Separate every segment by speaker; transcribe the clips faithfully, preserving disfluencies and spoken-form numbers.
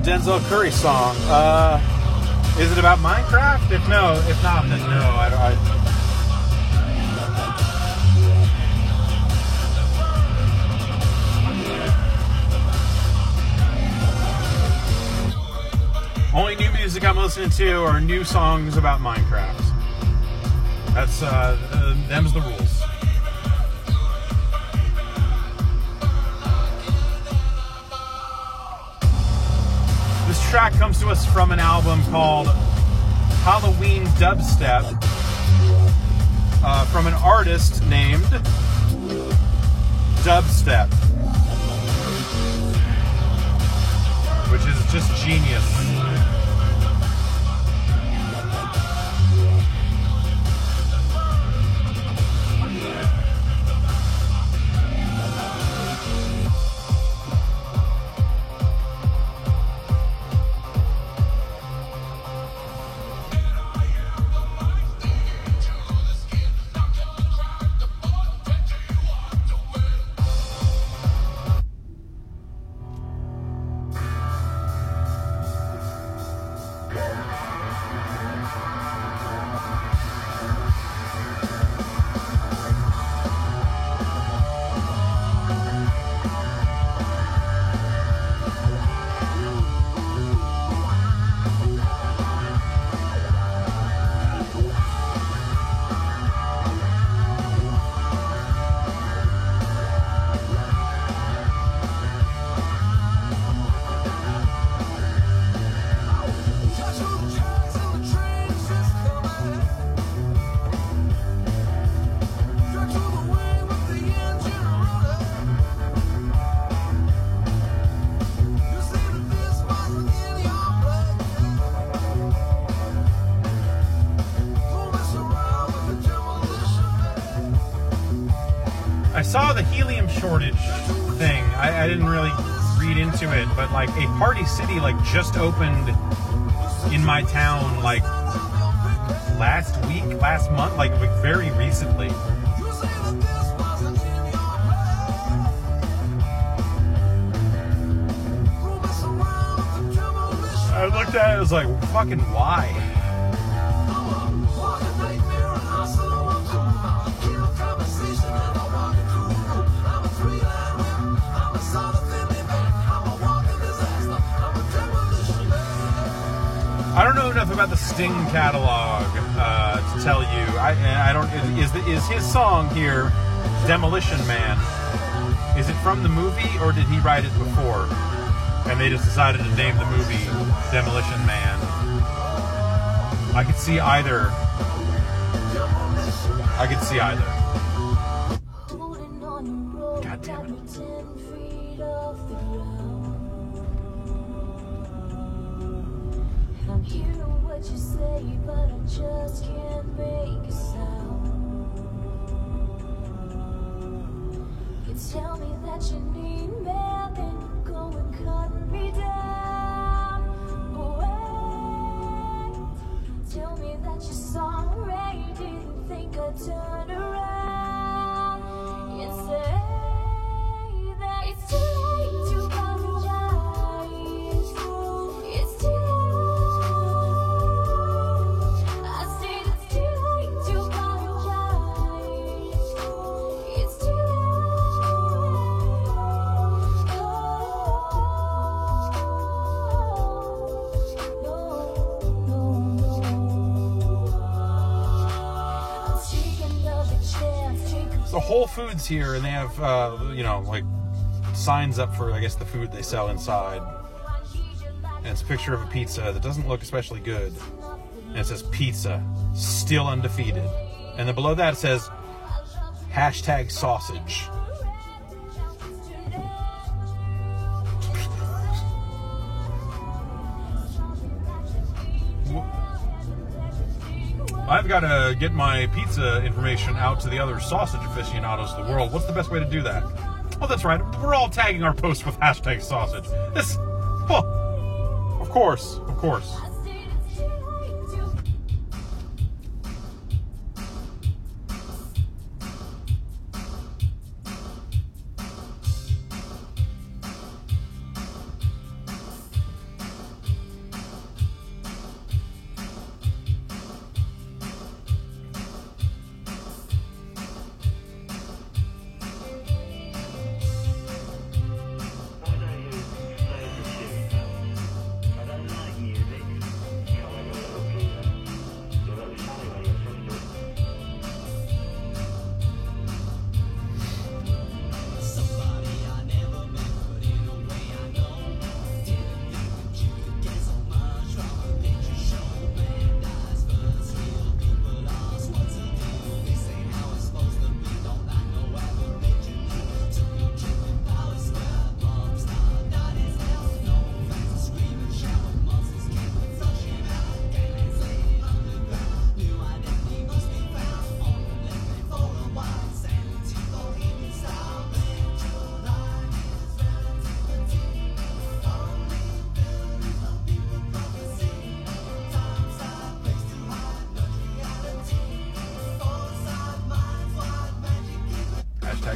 Speaker 1: Denzel Curry song. Uh, is it about Minecraft? If no, if not, then no. I, I, only new music I'm listening to are new songs about Minecraft. That's uh, uh them's the rules. This track comes to us from an album called Halloween Dubstep, uh, from an artist named Dubstep, which is just genius. I saw the helium shortage thing. I, I didn't really read into it, but like a Party City like just opened in my town like last week, last month, like, like very recently. I looked at it, I was like, fucking why? I don't know enough about the Sting catalog uh, to tell you. I, I don't. Is is his song here, "Demolition Man"? Is it from the movie, or did he write it before, and they just decided to name the movie "Demolition Man"? I could see either. I could see either. God damn it.
Speaker 2: I'm hearing what you say, but I just can't make a sound. You tell me that you need me, then you go and cut me down. But wait, tell me that you're sorry, didn't think I'd turn around. You say that it's too late to apologize. It's too late.
Speaker 1: So Whole Foods here, and they have, uh, you know, like signs up for, I guess, the food they sell inside. And it's a picture of a pizza that doesn't look especially good. And it says pizza, still undefeated. And then below that it says hashtag sausage. I've got to get my pizza information out to the other sausage aficionados of the world. What's the best way to do that? Oh, that's right. We're all tagging our posts with hashtag sausage. This, oh, of course, of course.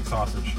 Speaker 1: like sausage.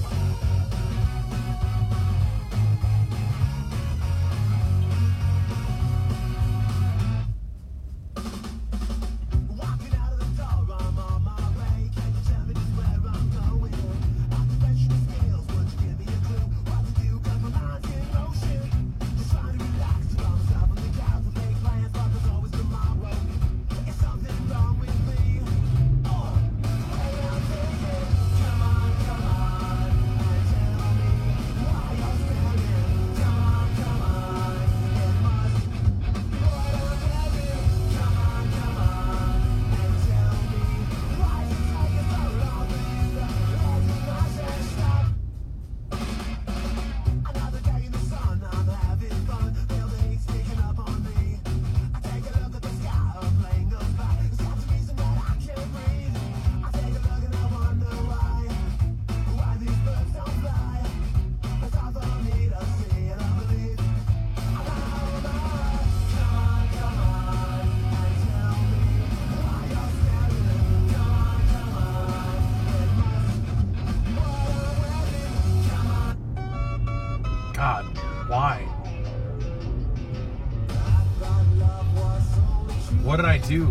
Speaker 1: God, why? What did I do?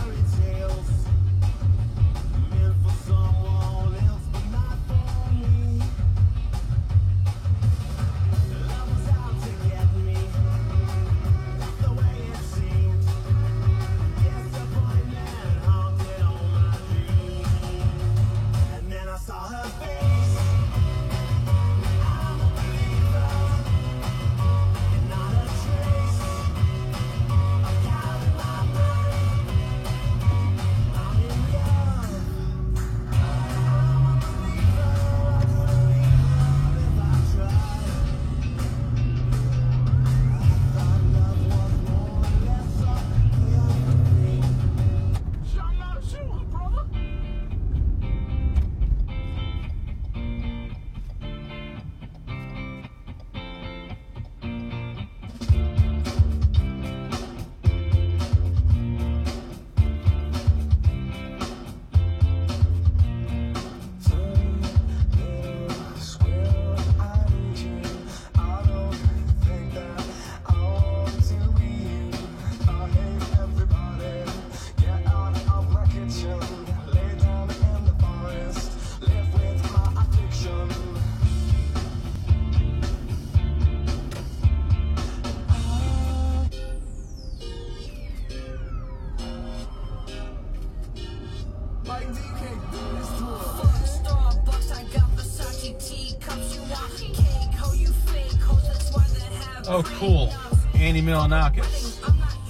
Speaker 1: Oh, cool. Andy Milonakis.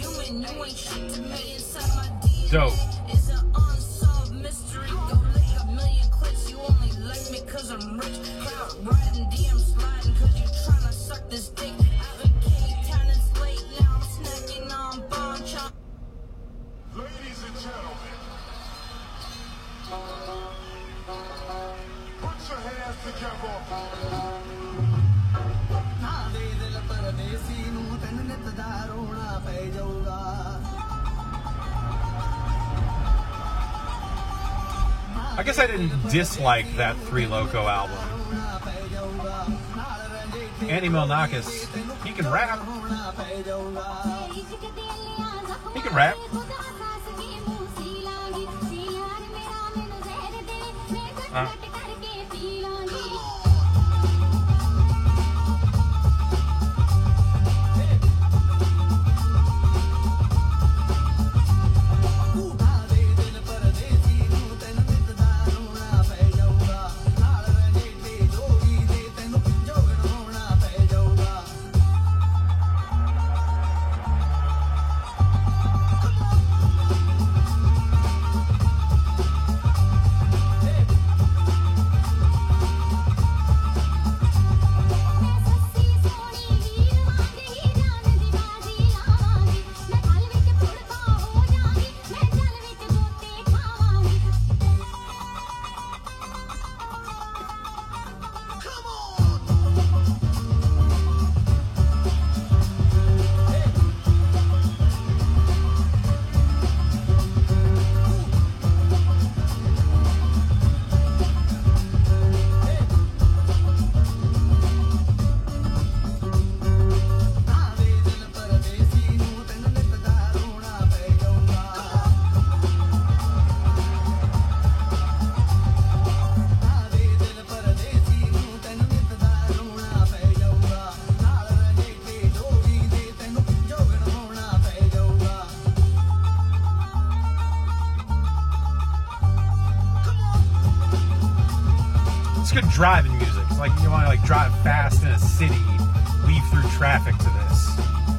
Speaker 1: Dope.
Speaker 3: Ladies and gentlemen, put your hands together.
Speaker 1: I guess I didn't dislike that Three Loco album. Andy Milonakis, he can rap. He can rap. Uh. It's good driving music. It's like you want to like drive fast in a city, weave through traffic to this.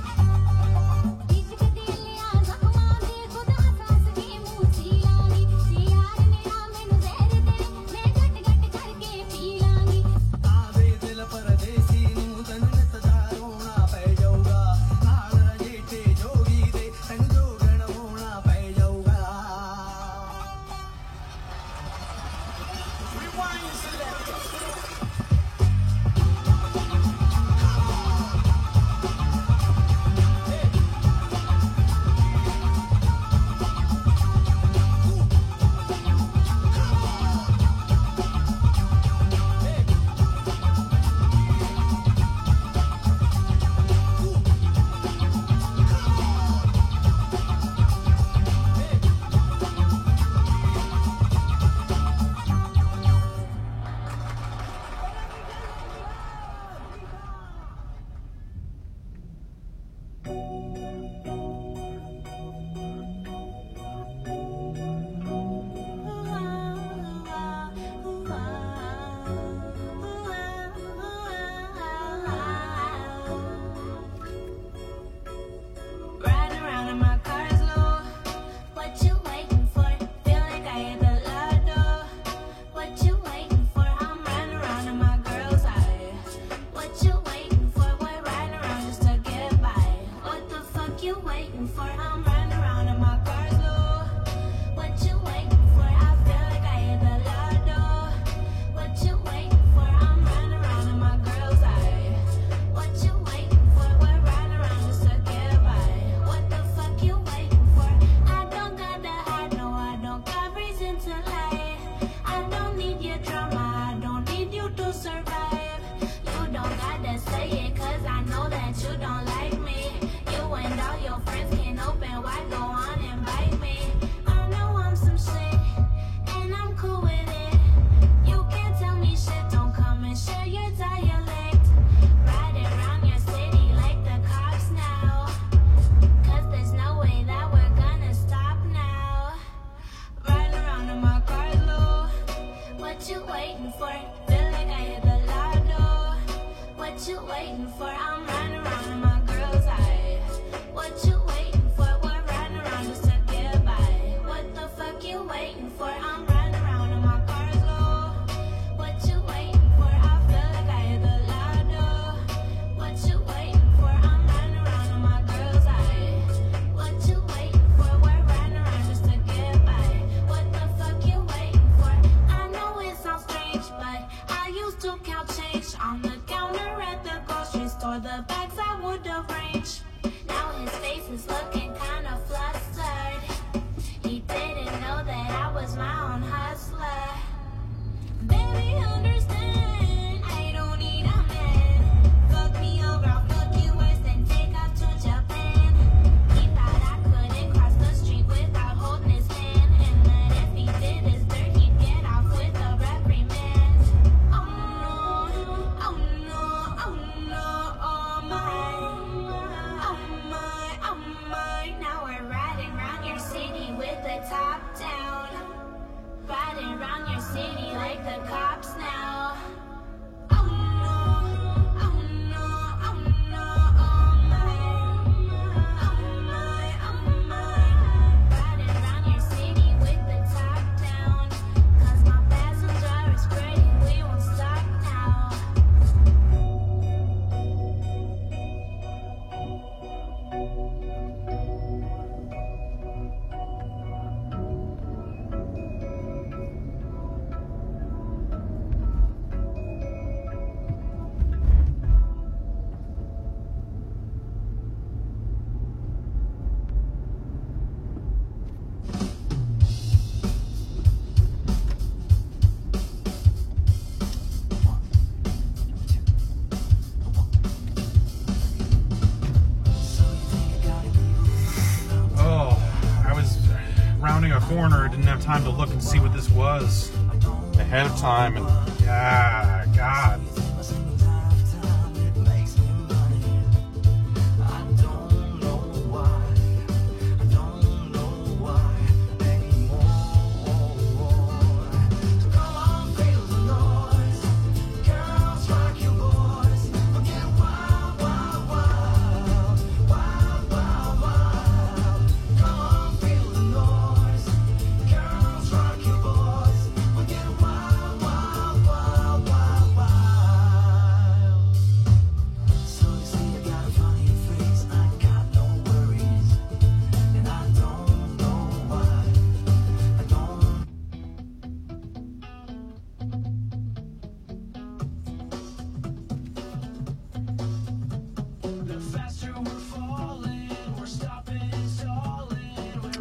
Speaker 1: Corner, didn't have time to look and see what this was ahead of time, and yeah, God.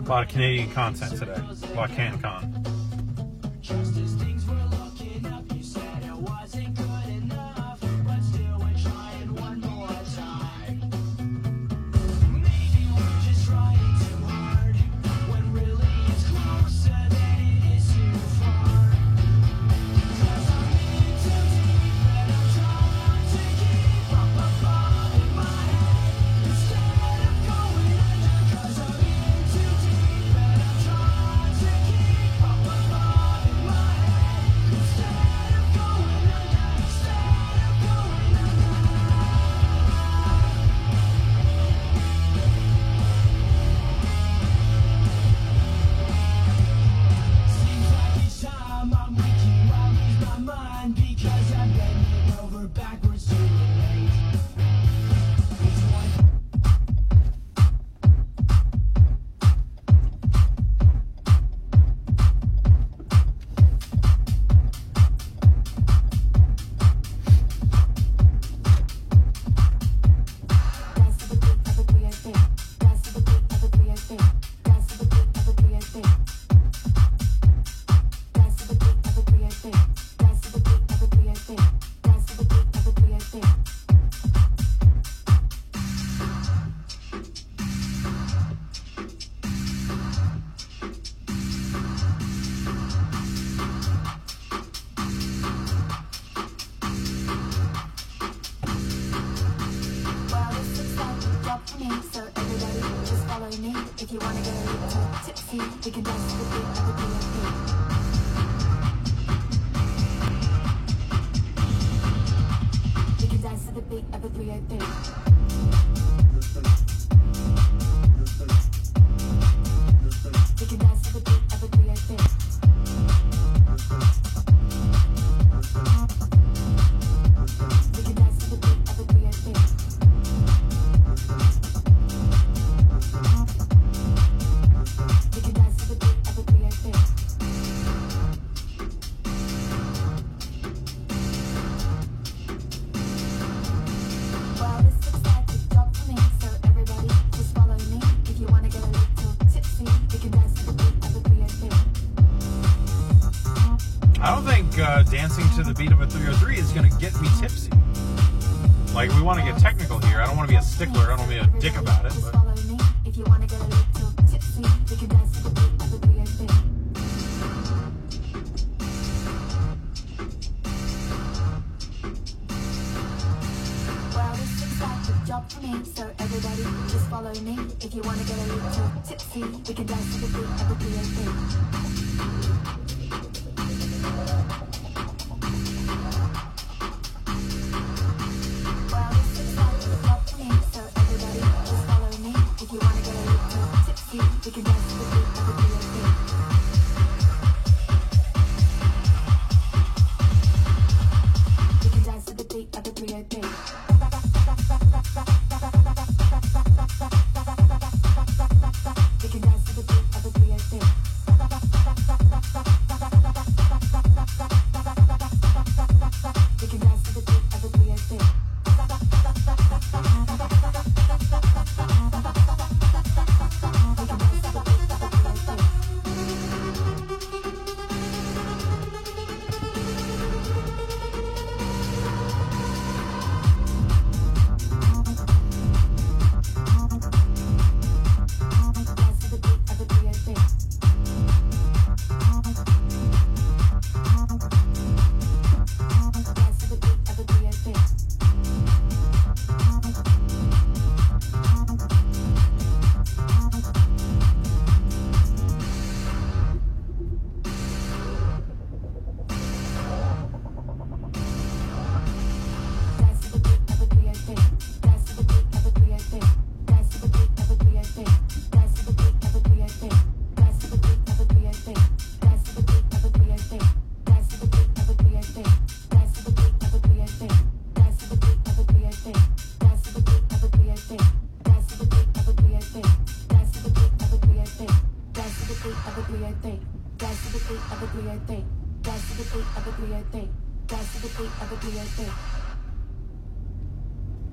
Speaker 1: A lot of Canadian content today. A lot of CanCon.
Speaker 2: If you wanna get a little tipsy, we can dance to the beat of the B M P. We can dance to the beat of the three oh three. We can dance to the beat of the three oh three. We can dance to the beat of the three oh three.
Speaker 1: I don't think uh, dancing to the beat of a three oh three is going to get me tipsy. Like, we want to get technical here. I don't want to be a stickler. I don't want to be a dick about it. But
Speaker 2: if you want to get a little tipsy, we can dance to the beat of the three oh three. Well, this looks like a job for me, so everybody just follow me. If you want to get a little tipsy, we can dance to the beat of the three oh three. We can dance to the beat of the three oh three. We can dance to the beat of the three oh three. We can dance to the beat of the three oh three. We can dance to the beat of the three oh three.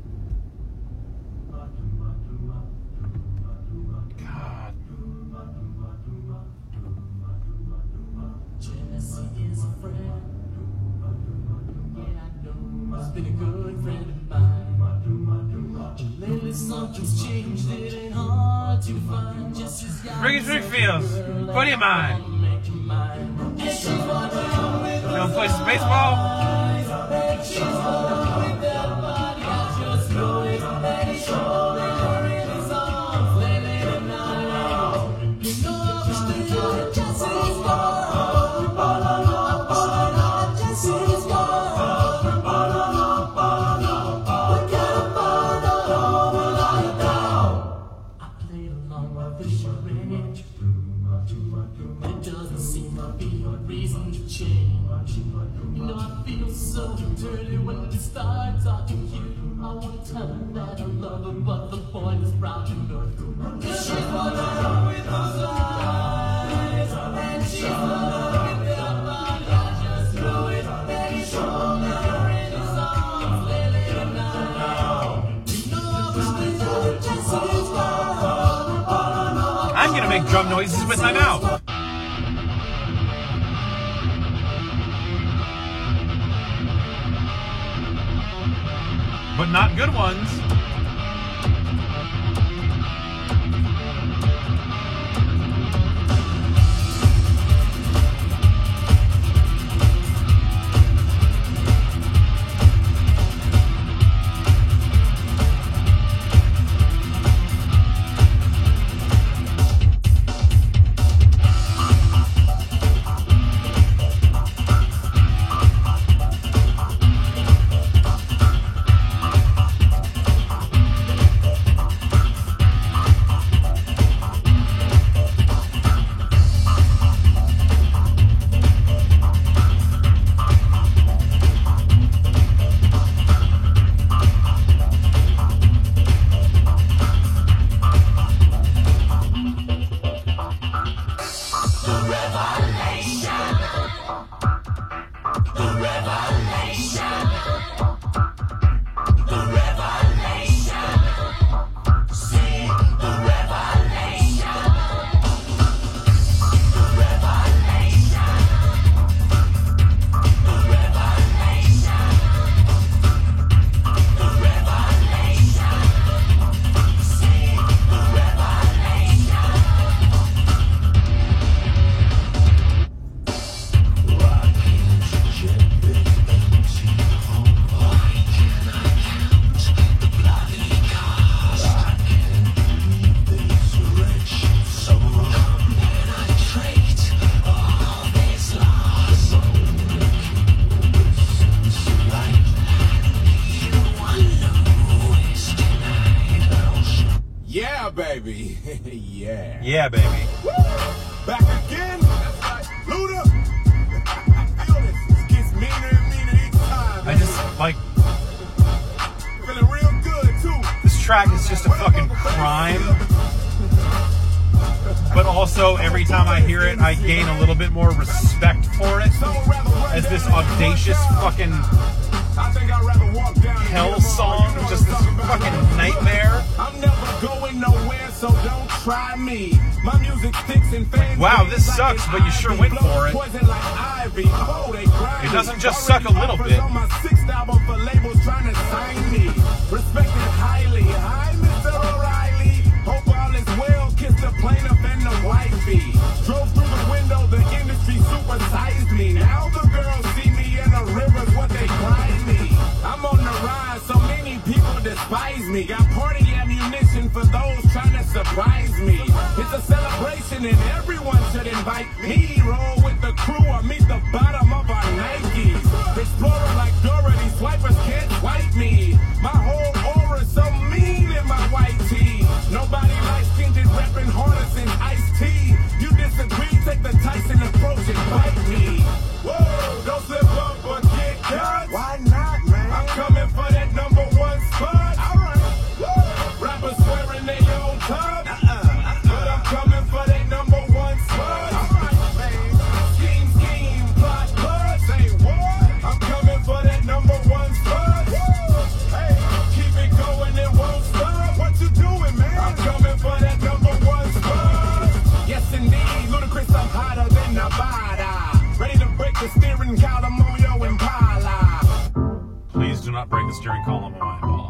Speaker 1: God.
Speaker 4: been a good friend of mine. Lately something's changed, it ain't hard to find. Just as God
Speaker 1: Ricky Strickfields, what do you mind? You want to play some baseball? I'm gonna make drum noises with my mouth. But not good ones.
Speaker 3: Baby, yeah.
Speaker 1: Yeah, baby.
Speaker 3: Woo! Back again. That's right. Luda. I feel this. It gets meaner and meaner each time.
Speaker 1: I just like
Speaker 3: feeling real good too.
Speaker 1: this track is just a fucking crime. But also every time I hear it, I gain a little bit more respect for it as this audacious fucking
Speaker 3: I think I'd rather walk down
Speaker 1: hell song, just this fucking nightmare.
Speaker 3: I'm never going nowhere, so don't try me. My music sticks and fans.
Speaker 1: Wow, this sucks, but you sure went for it. It doesn't just suck a little bit.
Speaker 3: On my sixth album for labels trying to sign me. Respected highly. Hi, Mister O'Reilly. Hope all is well. Kiss the plaintiff and the wifey. Drove through the window, the industry supersized me. Now the girls see me in the rivers, what they cry me. I'm on the rise, so many people despise me. Got party ammunition for those trying to surprise me. It's a celebration and everyone should invite me. Roll with the crew or meet the bottom of our Nikes. Explorer like Dorothy, swipers can't swipe me. My whole aura's so mean in my white tee. Nobody likes stinted reppin' harness and iced tea. You disagree, take the Tyson approach and bite me. Whoa, don't slip up or get cut. Why not, man? I'm coming for that number one spot. All right. Whoa. Rappers swearing they own tough. Uh-uh, uh-uh. But I'm coming for that number one spot. All right, man. Scheme, scheme, plot, plot. Say what? I'm coming for that number one spot. Whoa. Hey, keep it going, it won't stop. What you doing, man? I'm coming for that number one spot. Yes, indeed. Ludacris, I'm hotter than Nevada. Ready to break the steering column on your Impala.
Speaker 1: Please do not bring the steering column of my Impala.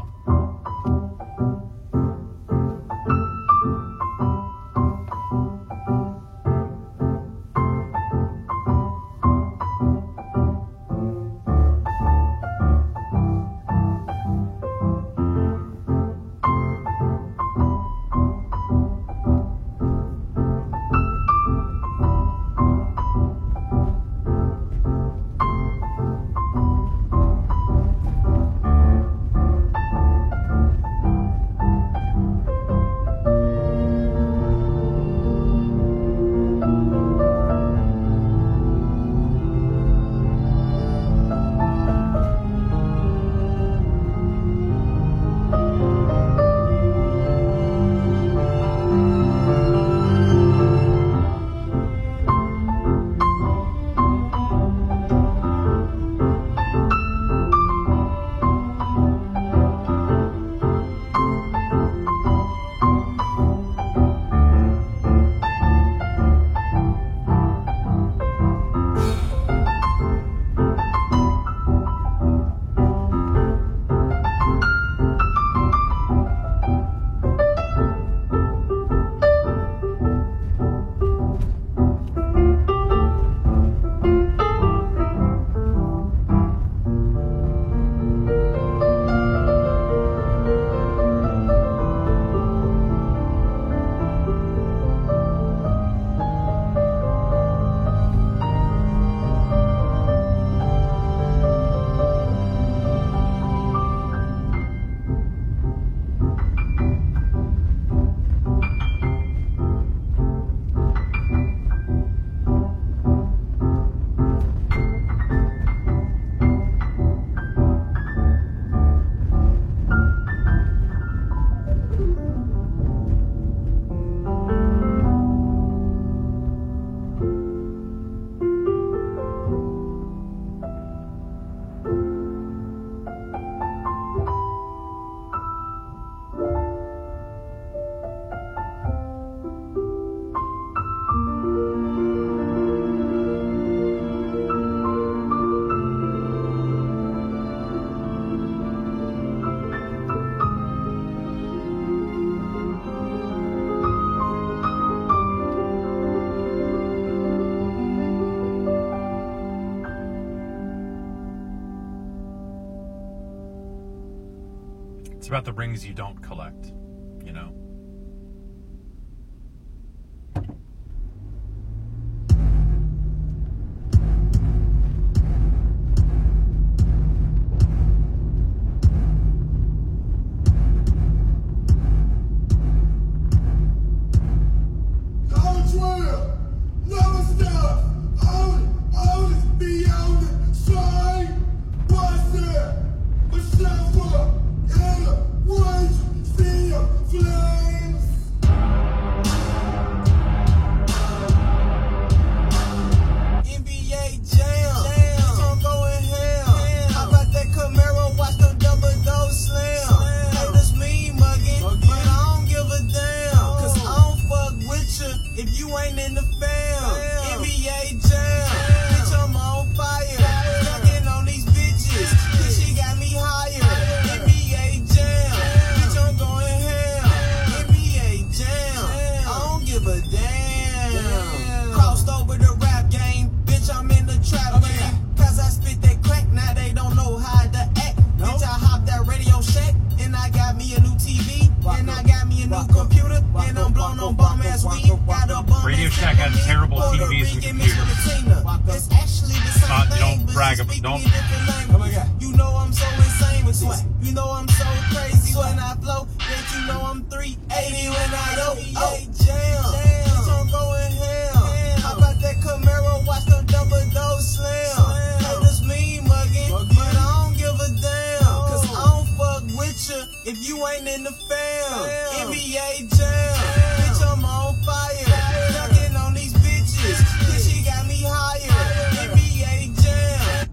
Speaker 1: It's about the rings you don't collect, you know? Radio Shack had terrible T Vs and computers. Not, you don't brag about, don't.
Speaker 4: You know I'm so insane with this. You know I'm so crazy when I flow. That you know I'm three eighty when I go. Oh, jam. Bitch, I'm going ham. How about that Camaro? Watch them double dose slam. Haters me mugging, but I don't give a damn. Cause I don't fuck with you if you ain't in the fam. N B A jam. Bitch, I'm on fire. Dunking on these bitches. Bitch, she got me higher. N B A jam.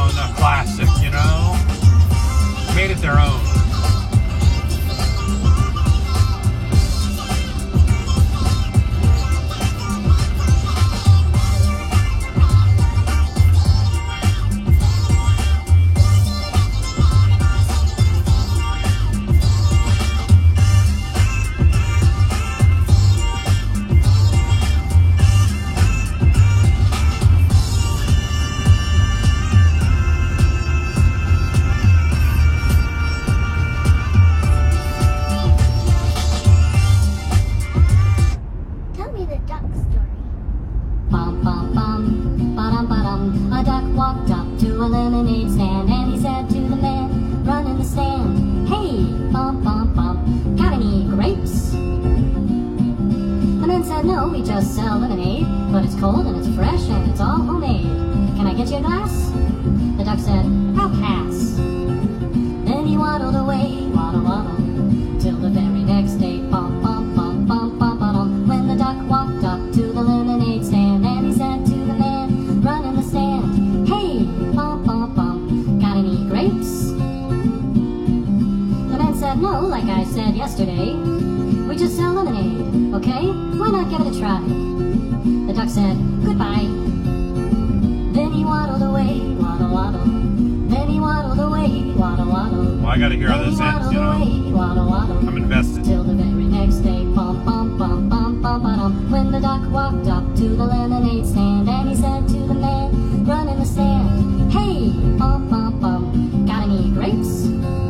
Speaker 1: a classic, you know? Made it their own.
Speaker 2: Tell me the duck story.
Speaker 5: Bum bum bum, ba-dum ba-dum. A duck walked up to a lemonade stand and he said to the man running the stand, "Hey, bum bum bum, got any grapes?" The man said, "No, we just sell lemonade, but it's cold and it's fresh and it's all homemade. Can I get you a glass?" The duck said, "I'll pass." Then he waddled away, waddle waddle, till the very next day, bum bum bum bum bum ba-dum. When the duck walked up to the lemonade stand and he said to the man running the stand, "Hey, bum bum bum, got any grapes?" The man said, "No, like I said yesterday, we just sell lemonade, okay? Why not give it a try?" The duck said, "Goodbye." Then he waddled away, waddle waddle. Then he waddled away, waddle waddle.
Speaker 1: Well, I gotta hear how
Speaker 5: Then he
Speaker 1: this ends,
Speaker 5: waddled
Speaker 1: you know?
Speaker 5: away, waddle waddle.
Speaker 1: I'm invested.
Speaker 5: Till the very next day, bum bum bum bum bum ba-dum. When the duck walked up to the lemonade stand and he said to the man running the stand, "Hey, bum bum bum, got any grapes?"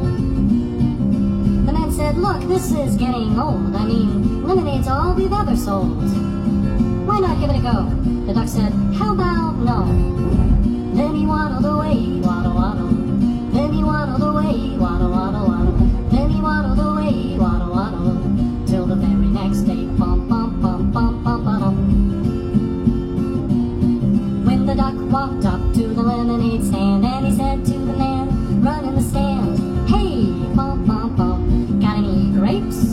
Speaker 5: The man said, "Look, this is getting old. I mean, lemonade's all we've ever sold. Why not give it a go?" The duck said, "How about no?" Then he waddled away, waddle waddle. Then he waddled away, waddle waddle waddle. Then he waddled away, waddle waddle, till the very next day, bum bum bum bum bum ba-dum. When the duck walked up to the lemonade stand and he said to the man running the stand, "Hey, bum bum bum, got any grapes?"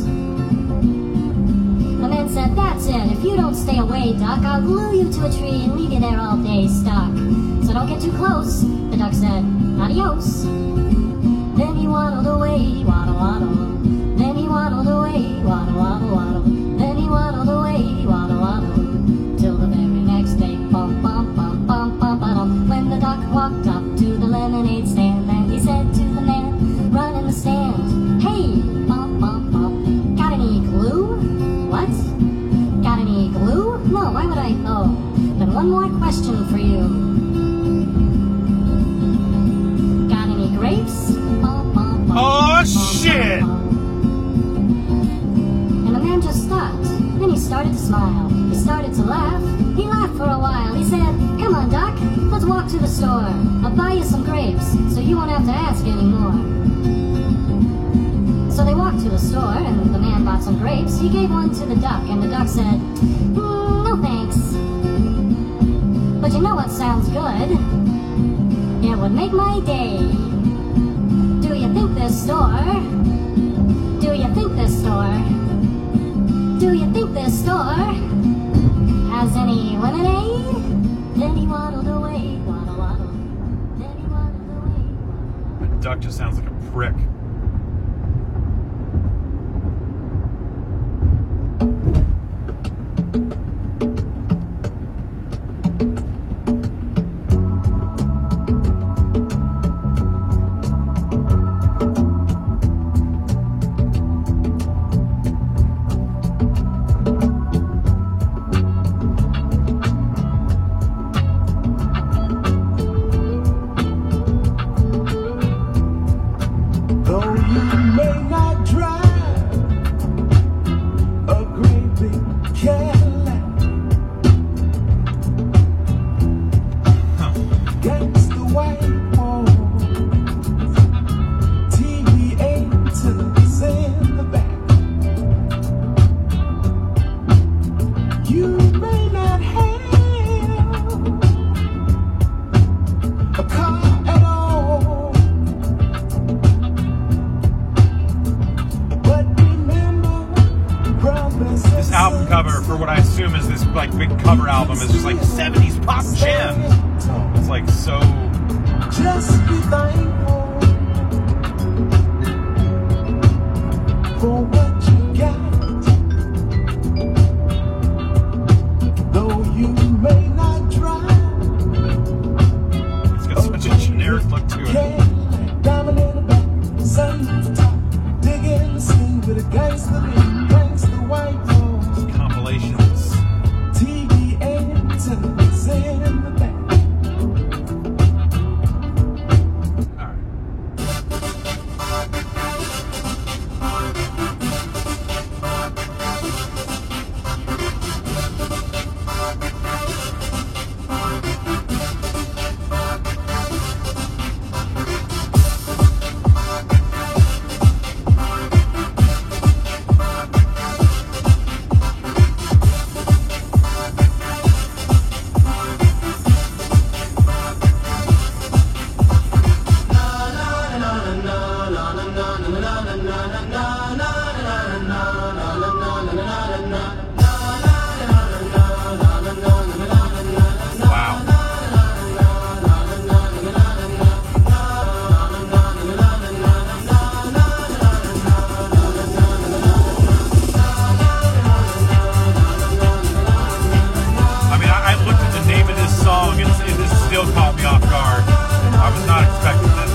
Speaker 5: The man said, "That's it. If you don't stay away, duck, I'll glue you to a tree and leave you there all day stuck. So don't get too close." The duck said, "Adios." Then he waddled away, waddle waddle. Then he waddled away, waddle waddle waddle. Then he waddled away, waddle waddle, till the very next day, bum bum bum bum bum ba-dum. When the duck walked up to the lemonade stand and he said to the man running the stand, "Hey, bum bum bum, got any glue?" "What? Got any glue? No, why would I? Oh, then one more question for you. Got any grapes?" Bum, bum, bum,
Speaker 1: Oh,
Speaker 5: bum,
Speaker 1: shit!
Speaker 5: bum, bum. And the man just stopped. Then he started to smile. He started to laugh. He laughed for a while. He said, "Come on, Duck, let's walk to the store. I'll buy you some grapes, so you won't have to ask anymore." So they walked to the store, and the man bought some grapes. He gave one to the duck, and the duck said, "Mm, no thanks. But you know what sounds good? It would make my day. Do you think this store? Do you think this store? Do you think this store has any lemonade?" Then he waddled away, waddle waddle. Then he waddled away.
Speaker 1: The duck just sounds like a prick.
Speaker 3: Though you may not drive a great big Cadillac, against the white walls, T V antennas in the back. You may not have a car at all, but remember, brothers and
Speaker 1: This album cover, for what I assume is this like big cover album, is just like seventies pop jam. It's like so
Speaker 4: Just be thankful for what you got. Though you may not drive,
Speaker 1: It's got such a generic look to it.
Speaker 4: Cadillac, diamond in the back, sunroof top, digging the scene with a gangster lean, gangster white clothes,
Speaker 1: Compilations.
Speaker 4: T V antennas in the back.
Speaker 1: All right. Wow. I mean, I, I looked at the name of this song and, and this still caught me off guard. I was not expecting this.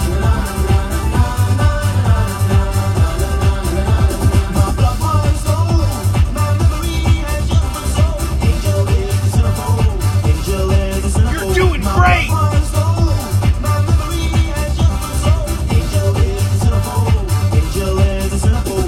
Speaker 4: My blood runs cold, my memory has just been sold. Angel is in a fold, angel is in a
Speaker 1: You're
Speaker 4: fold.
Speaker 1: doing
Speaker 4: My
Speaker 1: great.
Speaker 4: blood runs cold, my memory has just been sold. Angel is in a fold, angel is in a fold.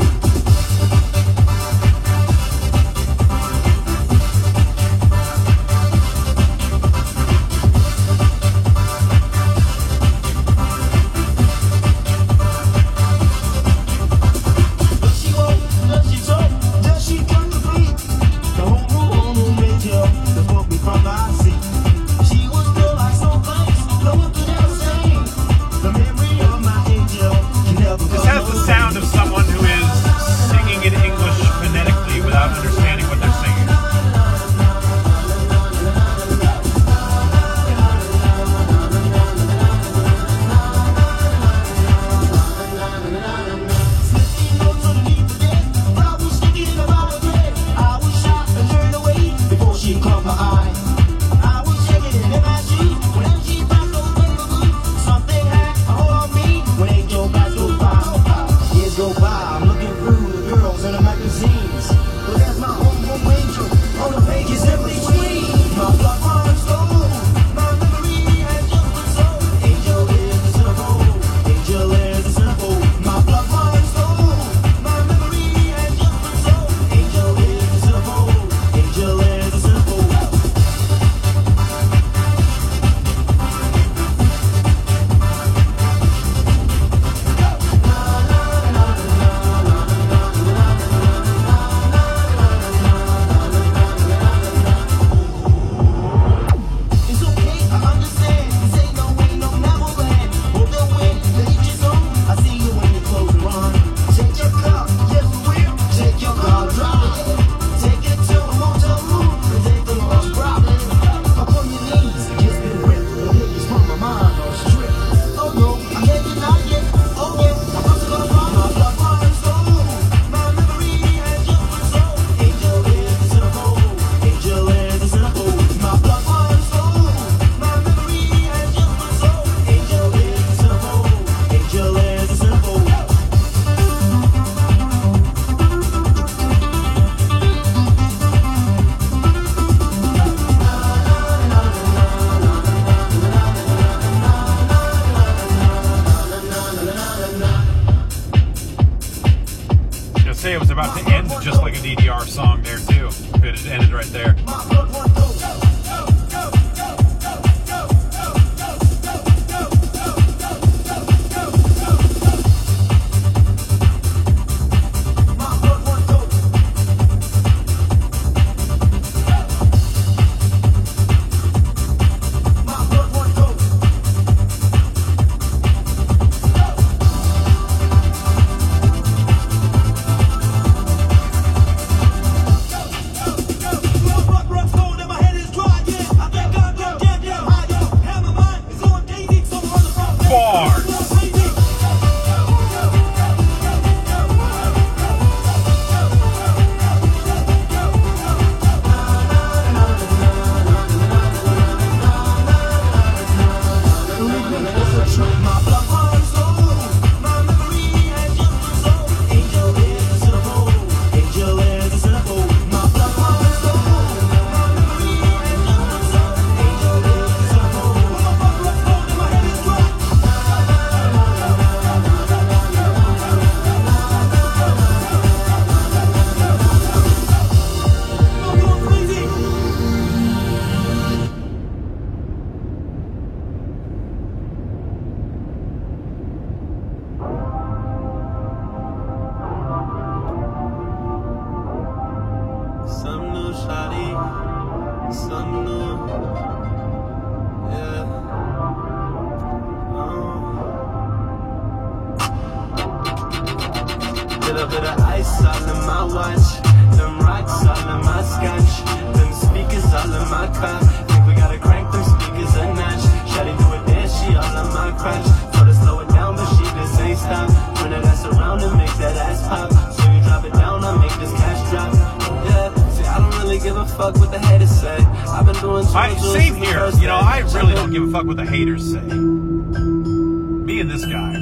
Speaker 4: Does she walk? Does she talk? Does she come to feed? The whole room on radio, the book me from my seat. She was still like some things, no one could ever say. The memory of my angel can never
Speaker 1: This
Speaker 4: go
Speaker 1: has the sound of someone who is singing in English phonetically without understanding what they're singing.
Speaker 4: Slipping notes underneath the bed, but I was thinking about her thread. I was shot and turned away before she caught my eye. I was checking in M I G when she passed those baby. Something had a hold on me when angel bats go by. Years go by, I'm looking through the girls in the magazines. But there's my home home angel on the pages in between. My blood runs cold, my memory has just been sold. Angel is in a fold, angel is in a fold. My blood runs cold, my memory has just been sold. Angel is in a fold, angel is in a fold. It's okay, I understand. This ain't no way, no never land. Hope they'll win, they each his own. I see you when you close the run. Take your car, yes for real. Take your car, drive it. Take it to a motel room and take the lost problem. Up on your knees, just been ripped. The niggas from my mind are stripped. Oh no, I can't deny it. Oh yeah, I'm about to go to find my blood runs cold. My memory has just been sold. Angel is in a fold. Angel is in a fold. My blood runs cold. My memory has just been sold. Angel is in a fold. Angel is in a fold.
Speaker 1: I'd say it was about to end just like a D D R song there too. If it had ended right there.
Speaker 4: My blood runs cold. My blood runs cold. My blood runs cold. My blood runs cold. little bit of ice all in my watch. Them rocks all in my scotch. Them speakers all in my car. Think we gotta crank them speakers a notch. Shawty do a dance, she all in my crotch. Told her slow it down, but she just ain't stop. Turn that ass around and make that ass pop. So you drop it down, I make this cash drop. Yeah, see, I don't really give a fuck what the haters say. I've been doing
Speaker 1: I, same here. You know, I really don't give a fuck what the haters say. Me and this guy.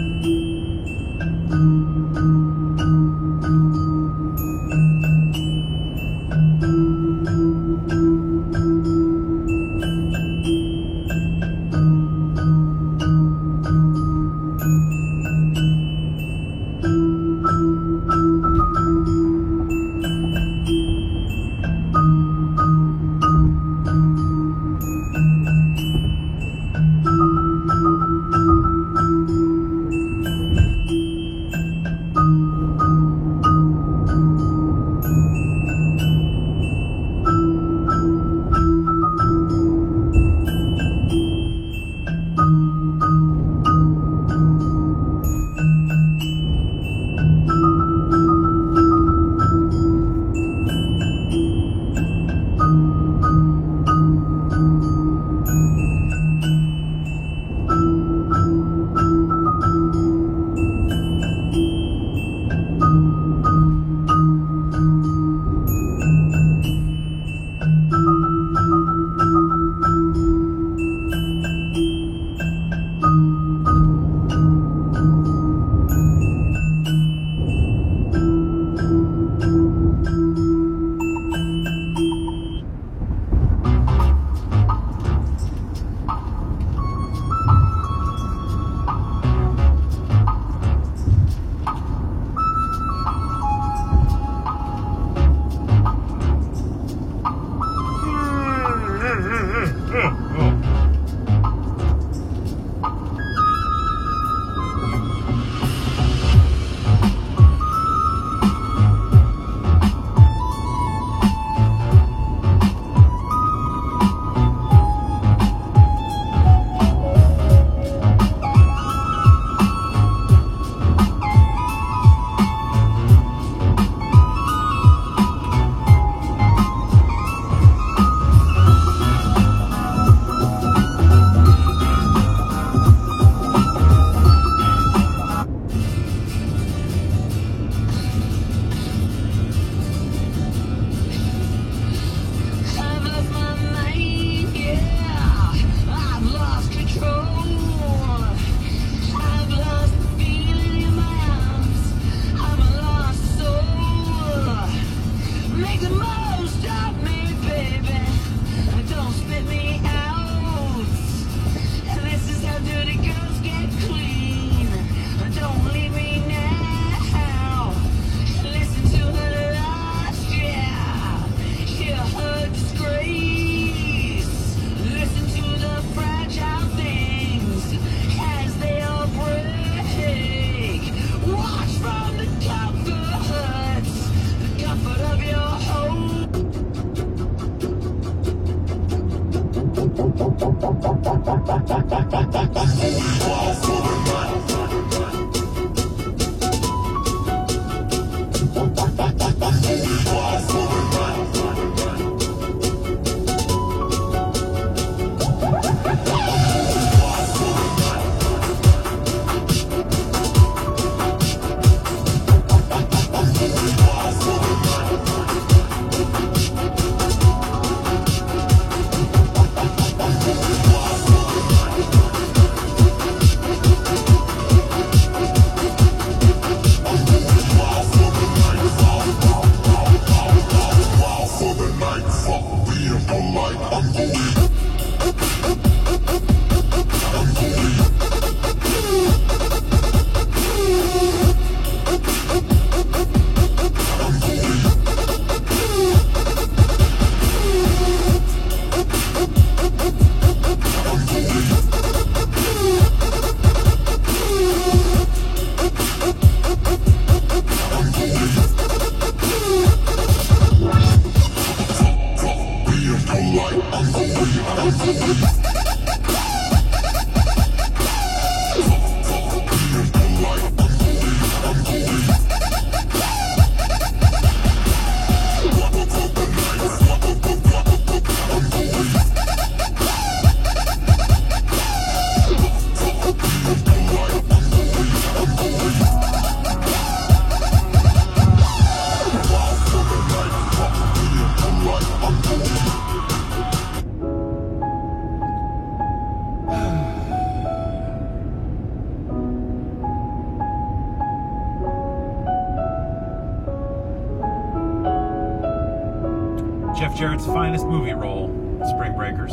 Speaker 1: Jeff Jarrett's finest movie role, Spring Breakers.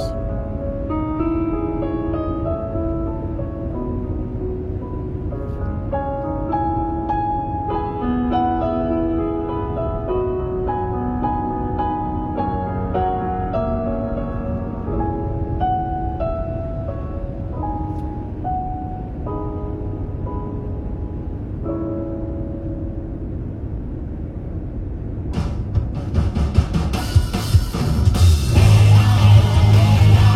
Speaker 2: Thank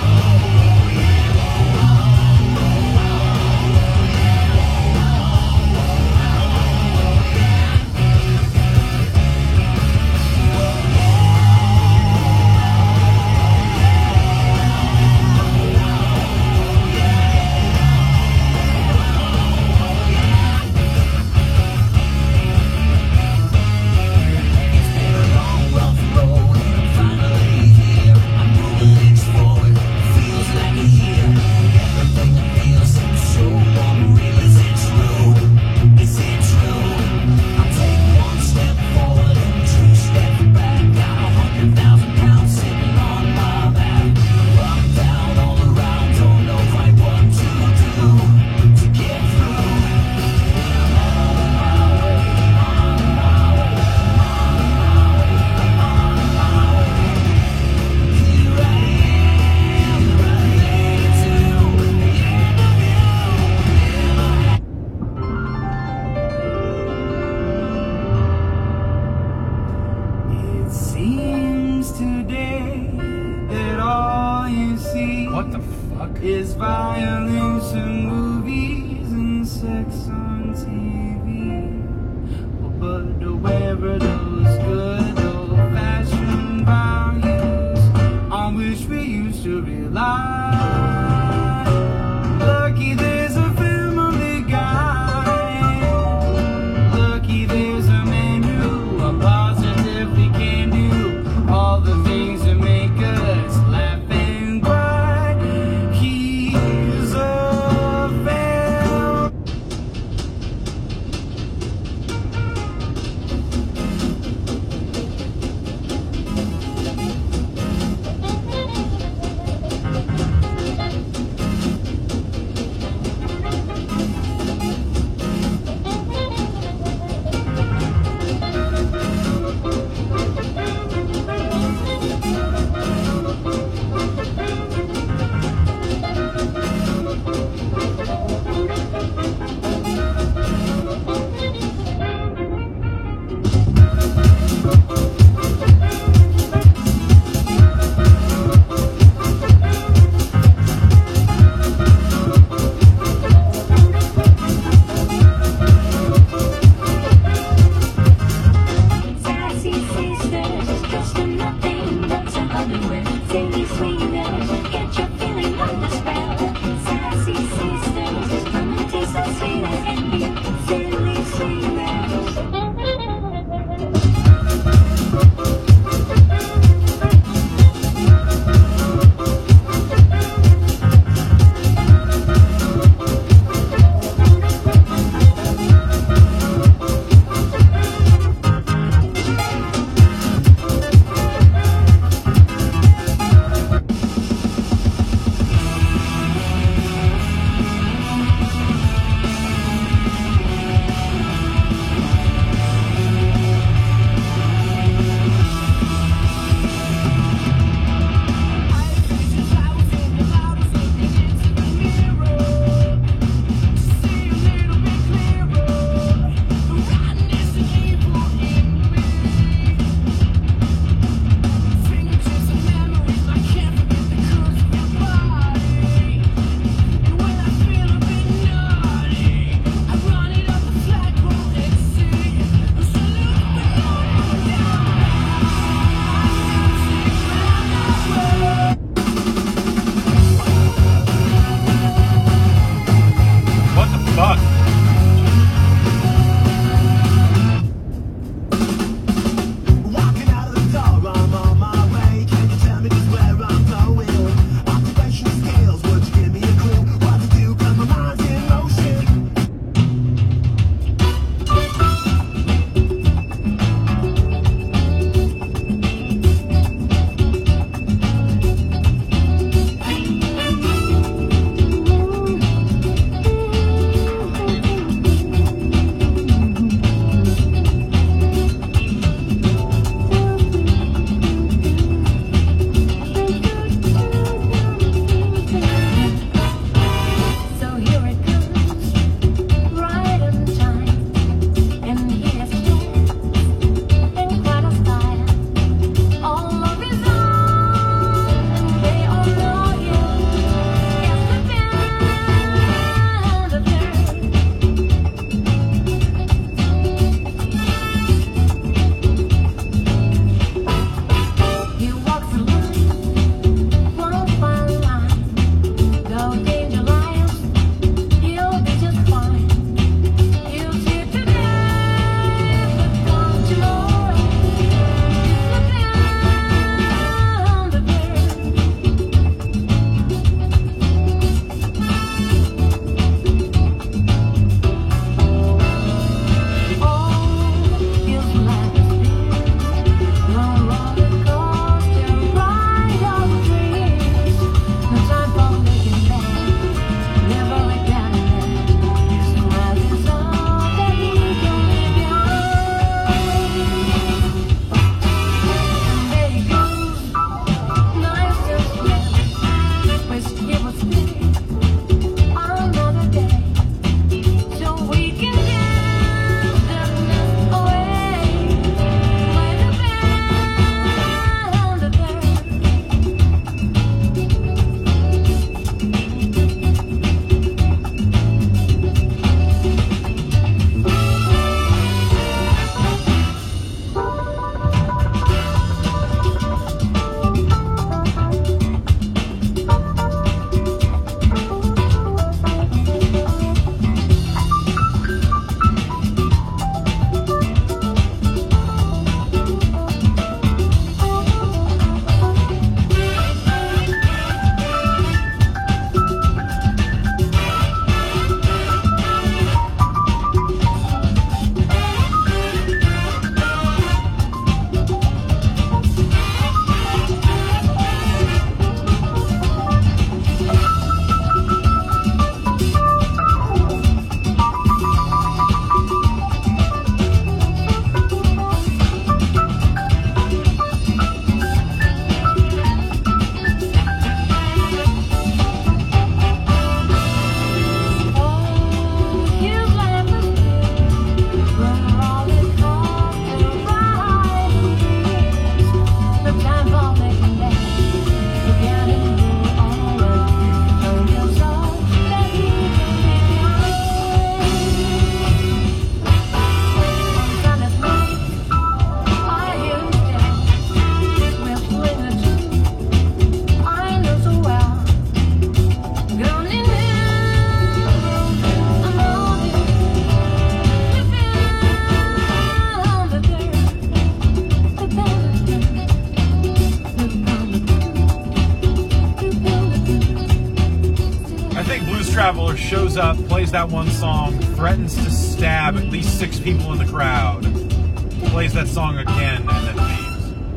Speaker 1: shows up, plays that one song, threatens to stab at least six people in the crowd, plays that song again, and then leaves.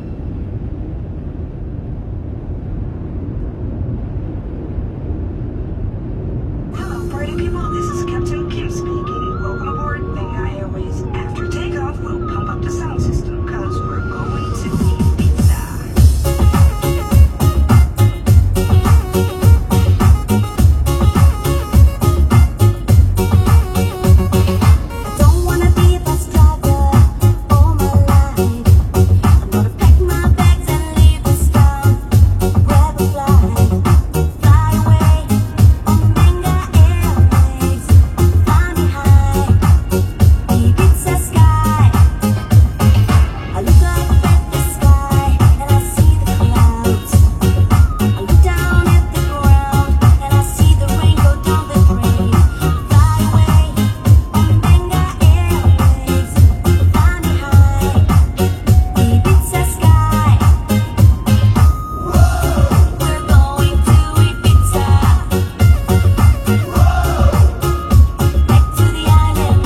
Speaker 6: Hello, party people. This is Captain Kim speaking. Welcome aboard Benga Airways. After takeoff, we'll pump up the sound system because we're going to eat pizza.
Speaker 2: I don't wanna be a bus driver all my life. I'm gonna pack my bags and leave this town. Grab a flight, fly away on Benga Airways. Fly me high, Ibiza sky. I look up at the sky and I see the clouds. I look down at the ground and I see the rain go down the drain. Fly away on Benga Airways. Fly me high, Ibiza sky. We're going to Ibiza. Back to the island.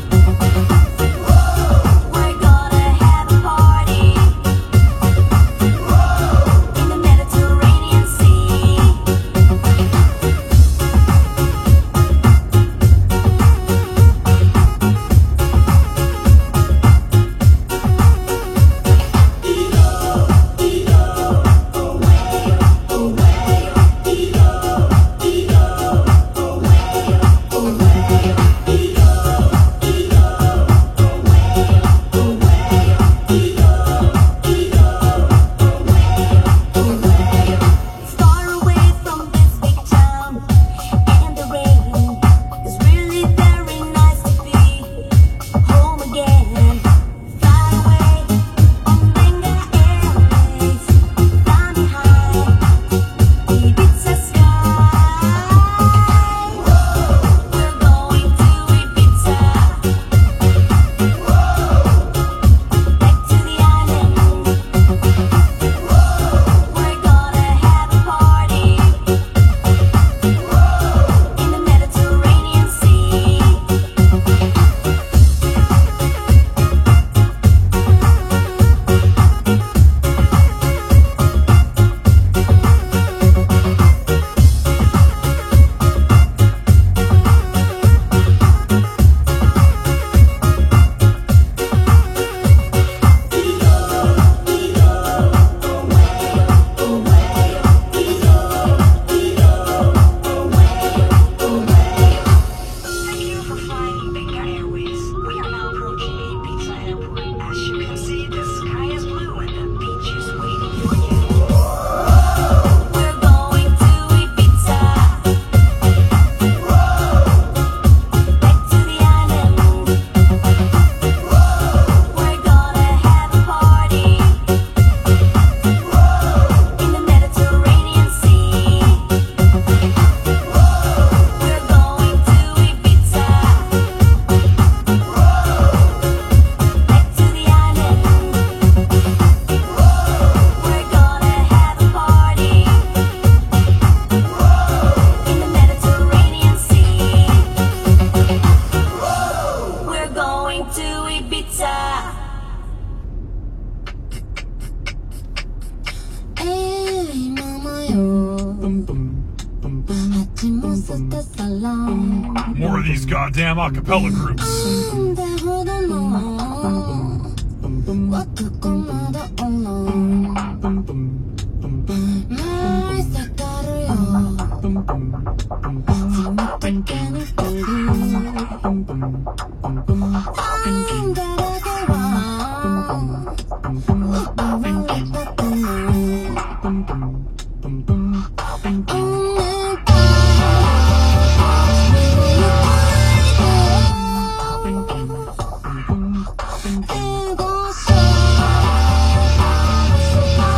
Speaker 2: We're gonna have a party in the Mediterranean Sea. Far away from this big town and the rain, it's really very nice to be home again. Fly away on Benga Airways. Fly me high, Ibiza sky. We're going to Ibiza. Back to the island. We're gonna have a party in the Mediterranean Sea.
Speaker 6: Thank you for flying Benga Airways. We are now approaching Ibiza Airport. As you can see, the sky is blue and the beach is waiting for you.
Speaker 2: We're going to Ibiza. Back to the island. We're gonna have a party in the Mediterranean Sea. We're going to Ibiza. Back to the island. We're gonna have a party in the Mediterranean Sea. We're going to Ibiza. Hey, mama, yo. Hacemos este salón.
Speaker 1: More of these goddamn acapella groups.
Speaker 2: Dejo de no. Watakomada ono. Me sacaron yo. Si me te quedo feliz. Alguien debe que va. Oh my God.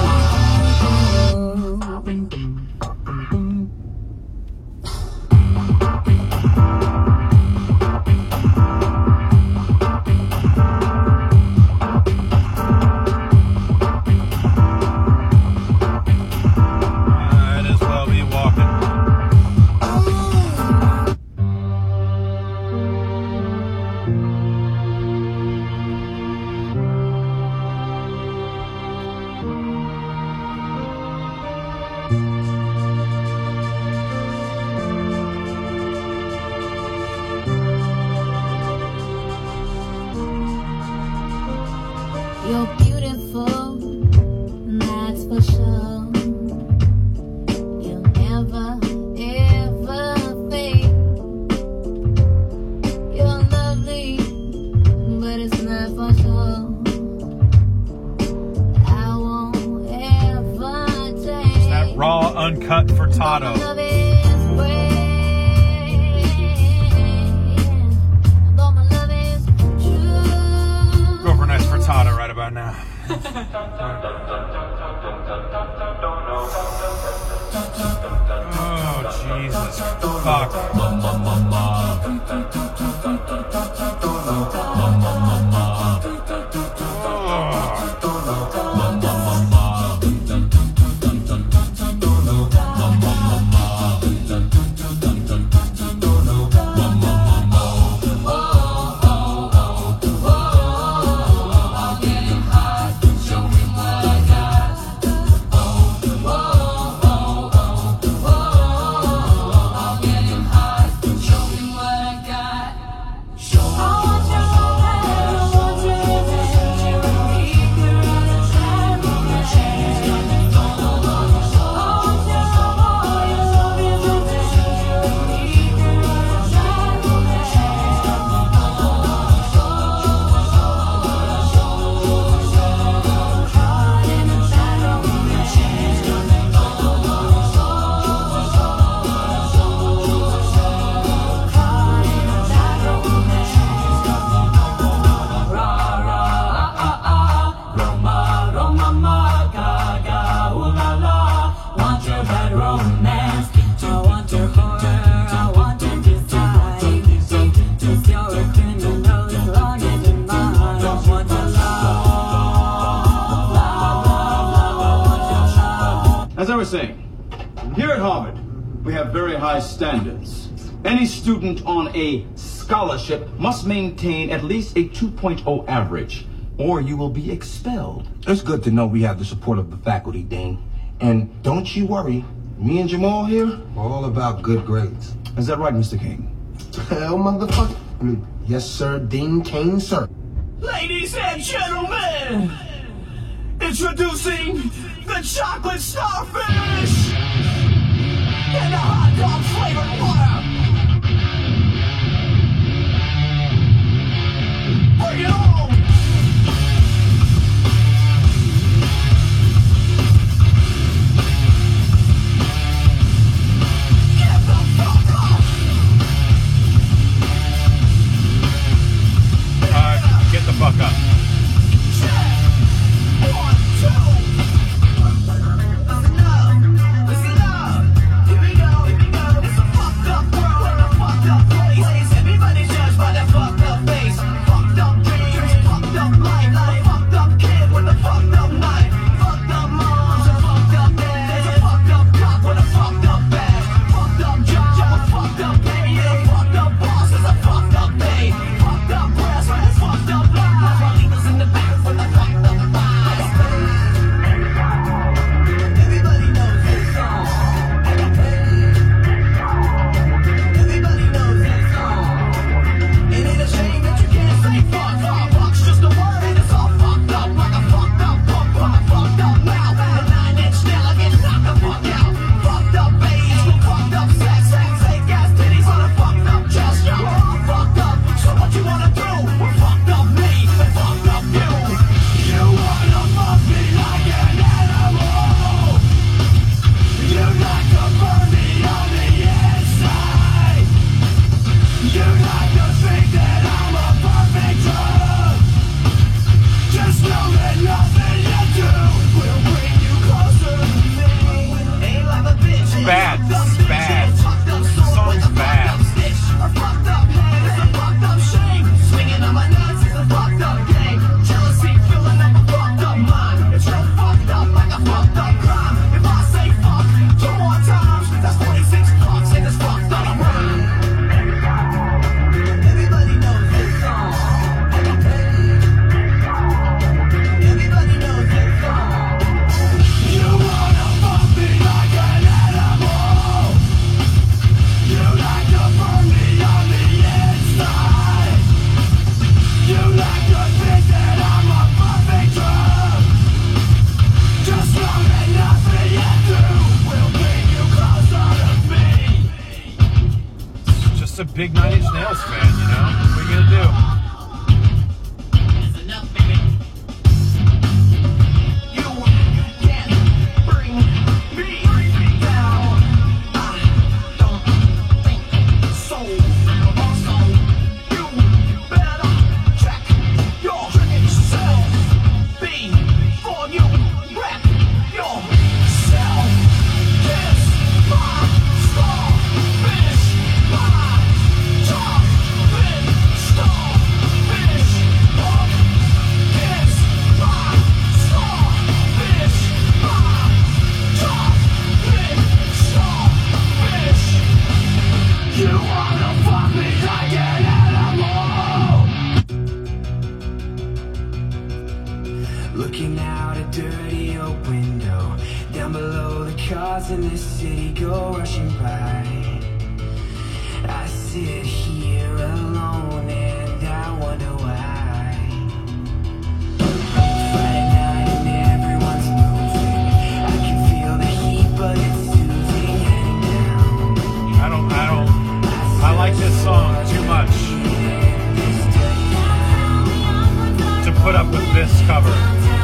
Speaker 1: Furtado.
Speaker 5: Love is grand, although my love is true.
Speaker 1: Go for a nice frittata right about now. Oh, Jesus. Fuck.
Speaker 7: As I was saying, here at Harvard, we have very high standards. Any student on a scholarship must maintain at least a two point oh average, or you will be expelled.
Speaker 8: It's good to know we have the support of the faculty, Dean. And don't you worry, me and Jamal here are all about good grades.
Speaker 7: Is that right, Mister King?
Speaker 8: Hell, motherfucker. I mean, yes, sir, Dean Kane, sir.
Speaker 4: Ladies and gentlemen, introducing the chocolate starfish and a hot dog flavored water. Bring it on! Get the fuck up!
Speaker 1: Uh, get the fuck up.
Speaker 4: Check! One, two! Listen up! Listen up! Here we go! Here we go! It's a fucked up world and a fucked up place. Everybody's judged by their fucked up face. Fucked up dreams, fucked up life. A fucked up kid with a fucked up knife. Fucked up moms and fucked up dads. There's a fucked up cop with a fucked up badge. Fucked up job with fucked up pay. And a fucked up boss is a fucked up pay. Fucked up brass with a fucked up life. While he was in the back with a fucked up eyes. Everybody knows this song. Everybody knows this song. It ain't a shame that you can't say fuck. Fuck, fuck's just a word and it's all fucked up. Like a fucked up punk from a fucked up mouth. A nine inch nail, I get knocked the fuck out. Fucked up bass with fucked up sex. Fake ass titties on a fucked up chest. We're all fucked up, so what you wanna do? We're fucked up me and fucked up you. You wanna fuck me like an animal. You like to burn me on the inside. You like to think that I'm a perfect drug. Just know that nothing you do will bring you closer to me. Ain't like a bitch.
Speaker 1: Bad. This is bad. This song's bad.
Speaker 4: A fucked up head is a fucked up shame. Swinging on my nuts is a fucked up game. Jealousy filling up a fucked up mind. It's real fucked up like a fucked up crime. If I say fuck two more times, that's twenty-six fucks in this fucked up rhyme. Everybody knows this song. Everybody knows this song. You wanna fuck me like an animal. You like to burn me on the inside. You like to think that I'm a perfect drug. Just know that nothing you do will bring you closer to me.
Speaker 1: Just a big Nine Inch Nails fan, you know? What are you gonna do?
Speaker 4: It's enough, baby. You can't bring me down.
Speaker 1: too much to put up with this cover.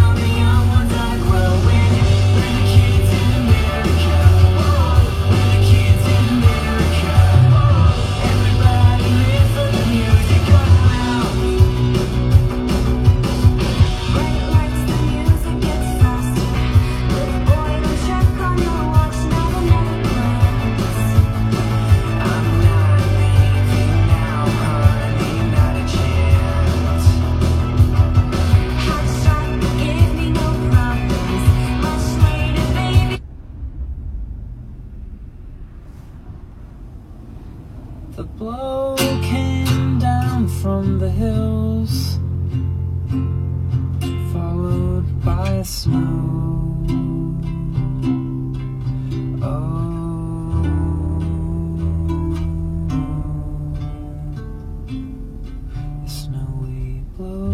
Speaker 9: The blow came down from the hills, followed by snow. Oh, the snowy blow.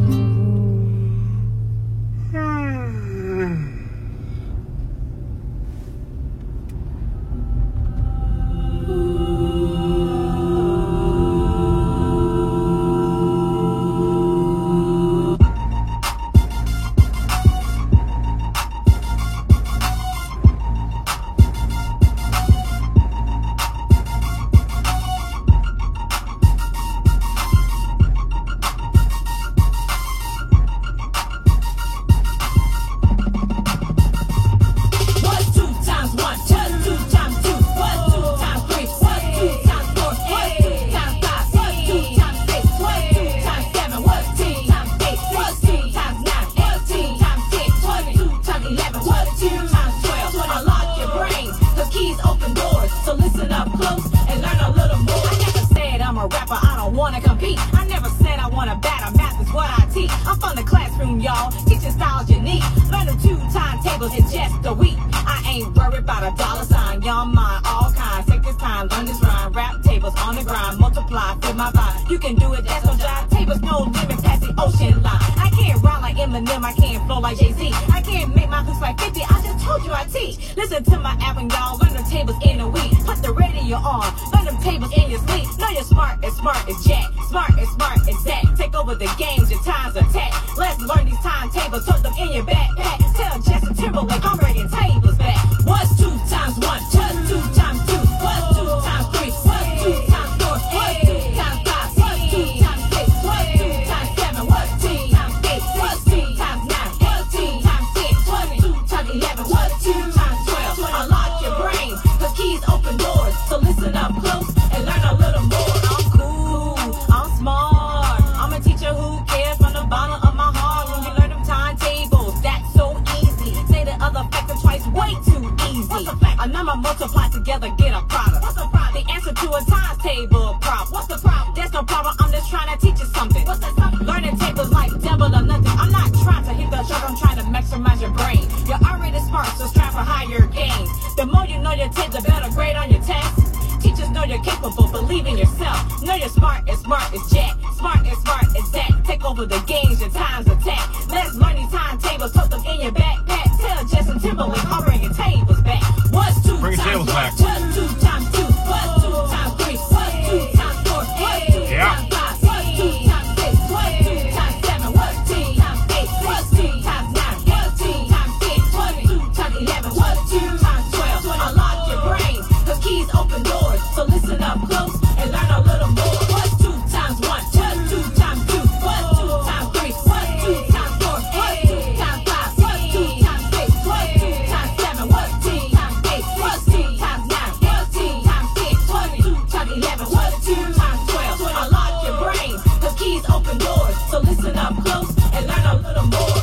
Speaker 10: I never said I want a batter, math is what I teach. I'm from the classroom, y'all, teaching styles unique. Learning two timetables in just a week. I ain't worried about a dollar sign, y'all mind all kinds. Take this time, learn this rhyme, rap tables on the grind, multiply, feel my vibe. You can do it, that's no jive. Tables, no limit, past the ocean line. I can't rhyme like Eminem, I can't flow like Jay-Z. I can't make my hooks like fifty, I just told you I teach. Listen to my album, y'all, learn the tables in a week. Put the radio on, learn them tables in your sleep. Know you're smart, as smart as Jack. Smart as smart as Zach. Take over the games, your time's attack. Let's learn these timetables, tuck them in your backpack. Tell Justin Timberlake I'm bringing tables back. What's two times one? Just two times two. What's two times three? What's two times four? What's two times five? What's two times six? What's two times seven? What's two times eight? What's two times nine? What's two times ten? Twenty. Two times eleven? What's two times twelve? Unlock your brain, cause keys open doors. So listen up close and learn a little more. I'm cool, I'm smart. I'm a teacher who cares from the bottom of my heart. When you learn them timetables, that's so easy. Say the other factor twice, way too easy. What's the fact? A number multiplied together, get a product. What's the product? The answer to a times table problem. What's the problem? There's no problem, I'm just trying to teach you something. What's that something? Learning tables like double or nothing. I'm not trying to hit the shot, I'm trying to maximize your brain. You're already smart, so strive for higher gains. The more you know your tape, the better grade on your test. Teachers know you're capable, believe in yourself. Know you're smart as smart as Jack. Smart as smart as Zach. Take over the games, your time's attack. Let's learn these timetables, tuck them in your backpack. Tell Justin Timberlake I'm bringing tables back. What's two
Speaker 1: Bring
Speaker 10: times
Speaker 1: tables
Speaker 10: one?
Speaker 1: back.
Speaker 10: Just two times two. What's two times three? What's two times four? What's two
Speaker 1: Yeah.
Speaker 10: times five? What's two times six? What's two times seven? What's two times eight? What's two times nine? What's two times ten? Twenty. Two times eleven? What's two times twelve? Unlock your brain, cause keys open doors. So listen up close and learn a little more. What's two times one? Just two times two. What's two times three? What's two times four? What's two times five? What's two times six? What's two times seven? What's two times eight? What's two times nine? What's two times ten? Twenty. Two times eleven? What's two times twelve? Unlock your brain, cause keys open doors. So listen up close and learn a little more.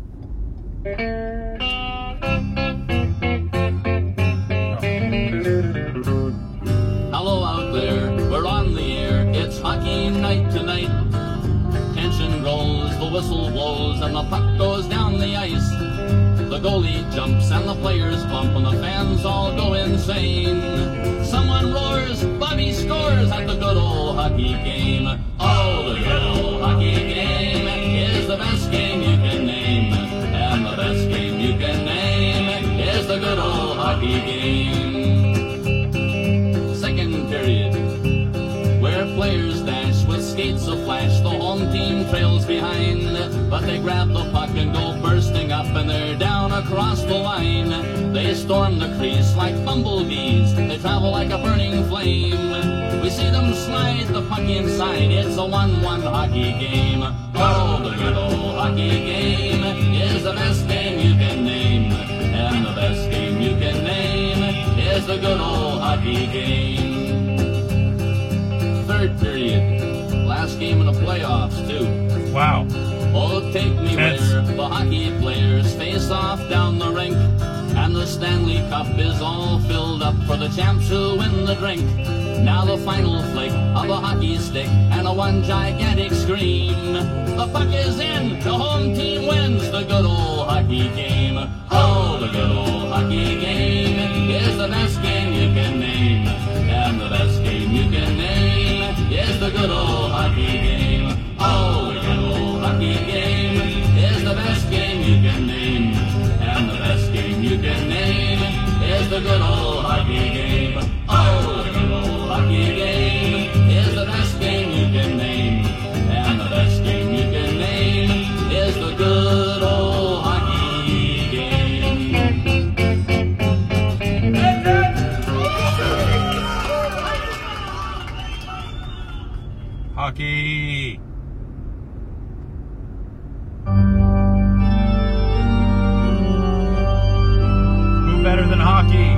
Speaker 11: Hello out there, we're on the air, it's hockey night tonight. Tension grows, the whistle blows, and the puck goes down the ice. The goalie jumps and the players bump, and the fans all go insane. Someone roars, Bobby scores at the good old hockey game. Oh, the good old hockey game is the best game you can name. And the best game you can name is the good old hockey game. Second period, where players dash skates a flash, the home team trails behind. But they grab the puck and go bursting up, and they're down across the line. They storm the crease like bumblebees, they travel like a burning flame. We see them slide the puck inside, it's a one one hockey game. Oh, the good old hockey game is the best game you can name. And the best game you can name is the good old hockey game. Third period, last game of the playoffs too.
Speaker 1: Wow.
Speaker 11: Oh, take me
Speaker 1: Tense.
Speaker 11: where the hockey players face off down the rink, and the Stanley Cup is all filled up for the champs who win the drink. Now the final flick of a hockey stick and a one gigantic scream. The puck is in, the home team wins the good old hockey game. Oh, the good old hockey game is the best game you can name. And the best game you can name is the good old hockey game. Oh, the good old hockey game is the best game you can name. And the best game you can name is the good old hockey game. Oh, the good old hockey game is the best game you can name. And the best game you can name is the good old hockey game.
Speaker 1: Hockey. Who better than hockey?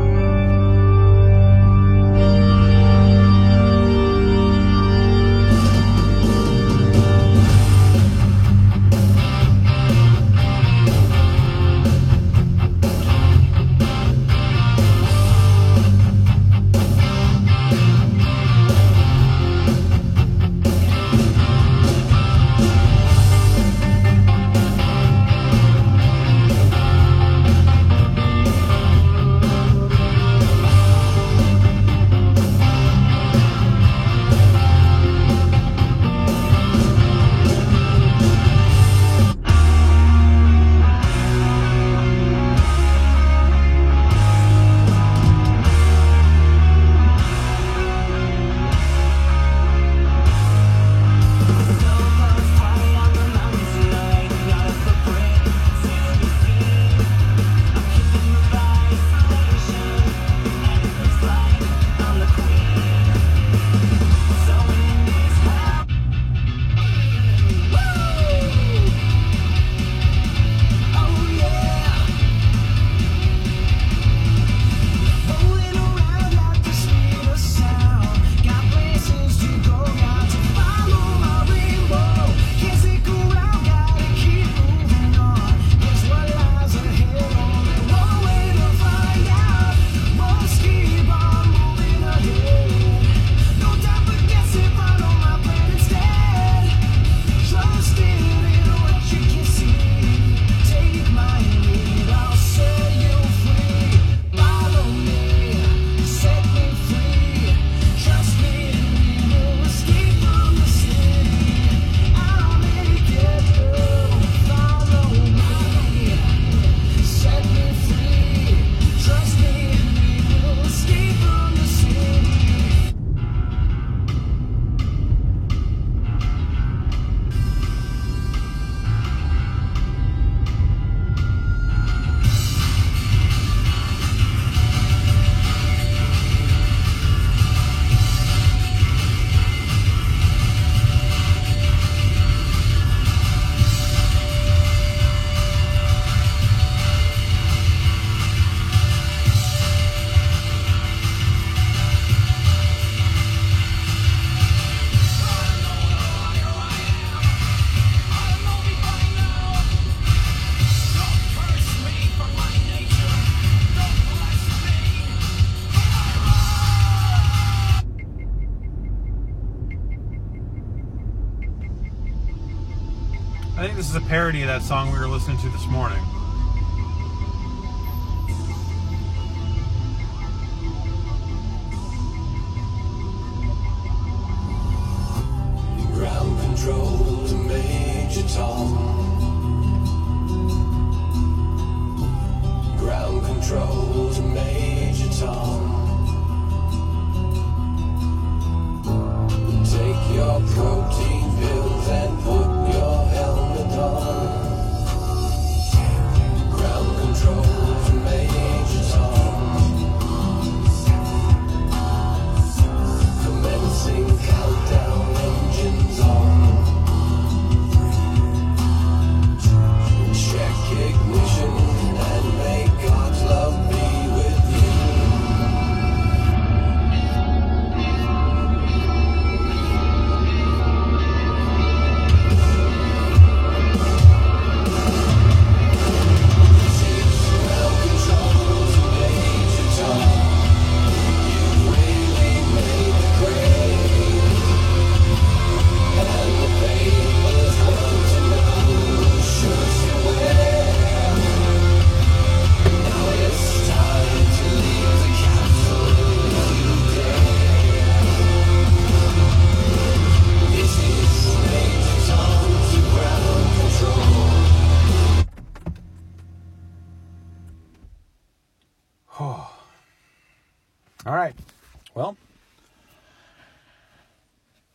Speaker 1: I think this is a parody of that song we were listening to this morning.
Speaker 12: Ground control to Major Tom. Ground control to Major Tom. Take your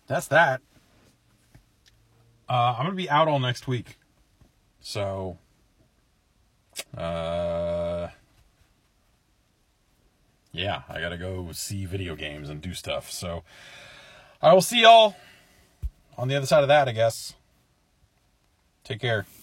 Speaker 1: that's that. Uh, I'm going to be out all next week. So, uh, yeah, I got to go see video games and do stuff. So, I will see y'all on the other side of that, I guess. Take care.